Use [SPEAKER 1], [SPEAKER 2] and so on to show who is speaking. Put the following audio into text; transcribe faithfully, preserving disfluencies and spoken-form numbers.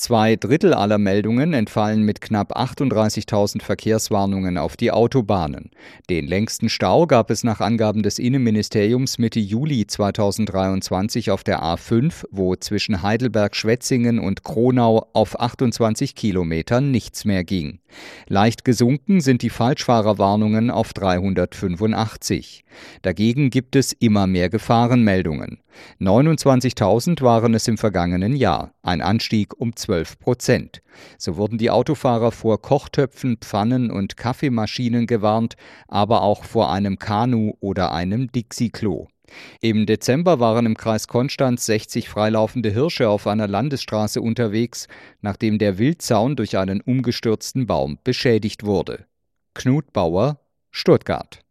[SPEAKER 1] Zwei Drittel aller Meldungen entfallen mit knapp achtunddreißigtausend Verkehrswarnungen auf die Autobahnen. Den längsten Stau gab es nach Angaben des Innenministeriums Mitte Juli zweitausenddreiundzwanzig auf der A fünf, wo zwischen Heidelberg-Schwetzingen und Kronau auf achtundzwanzig Kilometern nichts mehr ging. Leicht gesunken sind die Falschfahrerwarnungen auf dreihundertfünfundachtzig. Dagegen gibt es immer mehr Gefahrenmeldungen. neunundzwanzigtausend waren es im vergangenen Jahr, ein Anstieg um zwölf Prozent. So wurden die Autofahrer vor Kochtöpfen, Pfannen und Kaffeemaschinen gewarnt, aber auch vor einem Kanu oder einem Dixie-Klo. Im Dezember waren im Kreis Konstanz sechzig freilaufende Hirsche auf einer Landesstraße unterwegs, nachdem der Wildzaun durch einen umgestürzten Baum beschädigt wurde. Knut Bauer, Stuttgart.